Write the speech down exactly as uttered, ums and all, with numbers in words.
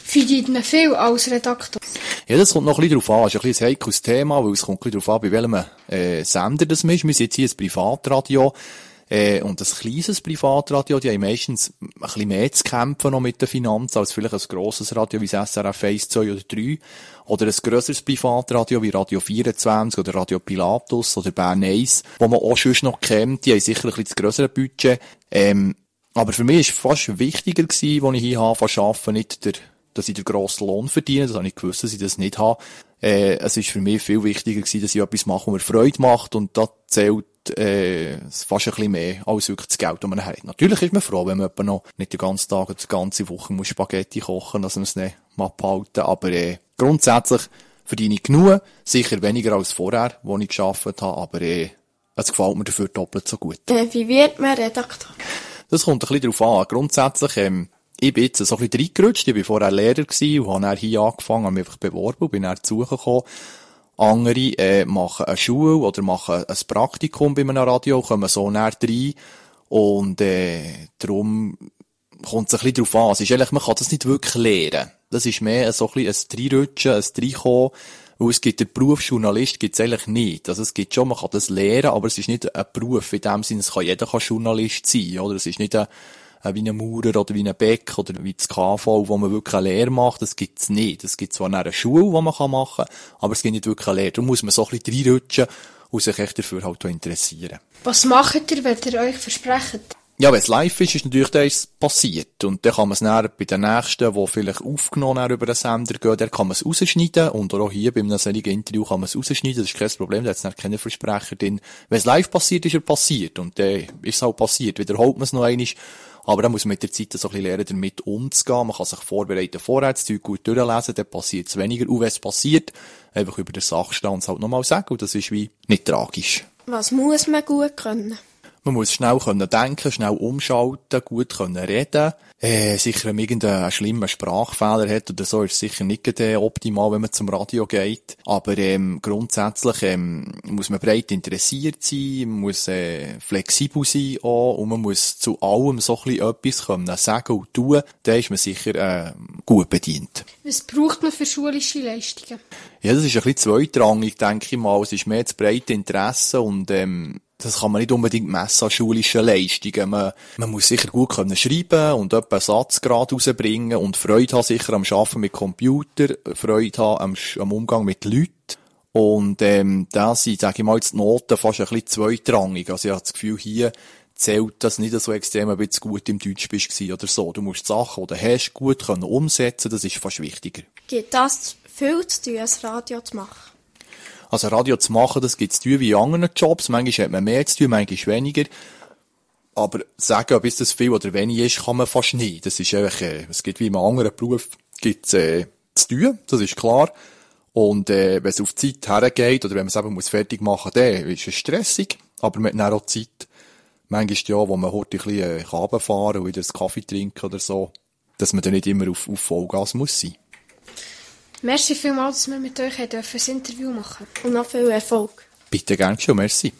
Verdient man viel als Redaktor? Ja, das kommt noch ein bisschen drauf an. Das ist ein bisschen ein heikles Thema, weil es kommt ein bisschen drauf an, bei welchem äh, Sender das ist. Wir sind jetzt hier ein Privatradio. Äh, und ein kleines Privatradio, die haben meistens ein bisschen mehr zu kämpfen noch mit den Finanzen als vielleicht ein grosses Radio wie das S R F eins, zwei oder drei. Oder ein grösseres Privatradio wie Radio vierundzwanzig oder Radio Pilatus oder Bern eins, wo man auch schon noch kennt. Die haben sicher ein bisschen das grössere Budget. Ähm, aber für mich war es fast wichtiger gewesen, als ich hier arbeite, nicht der, dass ich den grossen Lohn verdiene. Das habe ich gewusst, dass ich das nicht habe. Äh, es ist für mich viel wichtiger gewesen, dass ich etwas mache, was mir Freude macht. Und da zählt äh, fast ein bisschen mehr als wirklich das Geld, das man hat. Natürlich ist man froh, wenn man etwa noch nicht den ganzen Tag oder die ganze Woche muss Spaghetti kochen, dass man es nicht mal behalten. Aber äh, grundsätzlich verdiene ich genug, sicher weniger als vorher, wo ich gearbeitet habe, aber äh, es gefällt mir dafür doppelt so gut. Äh, wie wird man Redaktor? Das kommt ein bisschen darauf an. Grundsätzlich, ähm, ich bin jetzt so ein bisschen reingerutscht. Ich war vorher Lehrer gewesen und habe dann hier angefangen, habe mich einfach beworben und bin dann zu suchen gekommen. Andere äh, machen eine Schule oder machen ein Praktikum bei einem Radio, kommen so näher rein und äh, darum kommt es ein bisschen darauf an. Es ist eigentlich, man kann das nicht wirklich lernen. Das ist mehr so ein bisschen ein Reinrutschen, ein Reinkommen, weil es gibt den Beruf Journalist gibt's eigentlich nicht. Also es gibt schon, man kann das lernen, aber es ist nicht ein Beruf in dem Sinne, es kann jeder kann Journalist sein, oder? Es ist nicht ein wie ein Maurer oder wie ein Bäck oder wie das K V, wo man wirklich eine Lehre macht, das gibt's nicht. Es gibt zwar eine Schule, die man machen kann, aber es gibt nicht wirklich eine Lehre. Darum muss man so ein bisschen reinrutschen und sich echt dafür halt interessieren. Was macht ihr, wenn ihr euch versprecht? Ja, wenn es live ist, ist natürlich das passiert. Und dann kann man es dann bei den nächsten, die vielleicht aufgenommen über einen Sender gehen, dann kann man es rausschneiden. Und auch hier bei einem solchen Interview kann man es rausschneiden. Das ist kein Problem, da hat es dann keine Versprecher drin. Wenn es live passiert, ist er passiert. Und dann ist es halt passiert. Wiederholt man es noch einmal. Aber dann muss man mit der Zeit so ein bisschen lernen, damit umzugehen. Man kann sich vorbereiten, vorher das Zeug gut durchlesen, dann passiert es weniger. Und wenn es passiert, einfach über den Sachstand halt nochmal sagen. Und das ist wie nicht tragisch. Was muss man gut können? Man muss schnell können denken, schnell umschalten, gut können reden. Äh, sicher, wenn man irgendeinen schlimmen Sprachfehler hat oder so, ist es sicher nicht äh, optimal, wenn man zum Radio geht. Aber ähm, grundsätzlich ähm, muss man breit interessiert sein, man muss äh, flexibel sein auch, und man muss zu allem so ein bisschen etwas können sagen und tun. Dann ist man sicher äh, gut bedient. Was braucht man für schulische Leistungen? Ja, das ist ein bisschen zweitrangig, denke ich mal. Es ist mehr das breite Interesse und ähm, das kann man nicht unbedingt messen an schulischen Leistungen. Man, man muss sicher gut können schreiben und etwa einen Satz gerade rausbringen und Freude haben sicher am Arbeiten mit Computer, Freude haben am, am Umgang mit Leuten. Und ähm, da sind, sage ich mal, jetzt die Noten fast ein bisschen zweitrangig. Also ich habe das Gefühl, hier zählt das nicht so extrem, ob du jetzt gut im Deutsch bist oder so. Du musst die Sachen, die du hast, gut können umsetzen. Das ist fast wichtiger. Gibt das viel zu tun, ein Radio zu machen? Also Radio zu machen, das gibt es zu tun wie in anderen Jobs. Manchmal hat man mehr zu tun, manchmal weniger. Aber sagen, ob es das viel oder wenig ist, kann man fast nicht. Das ist einfach, äh, es gibt wie in einem anderen Beruf, gibt's, äh, zu tun, das ist klar. Und äh, wenn es auf die Zeit hergeht, oder wenn man es eben muss fertig machen, dann ist es stressig. Aber man hat dann auch Zeit, manchmal ja, wo man heute ein bisschen äh, runterfahren kann und wieder einen Kaffee trinken oder so, dass man dann nicht immer auf, auf Vollgas muss sein. Merci vielmals, dass wir mit euch ein Interview machen dürfen. Und noch viel Erfolg. Bitte gern schon, merci.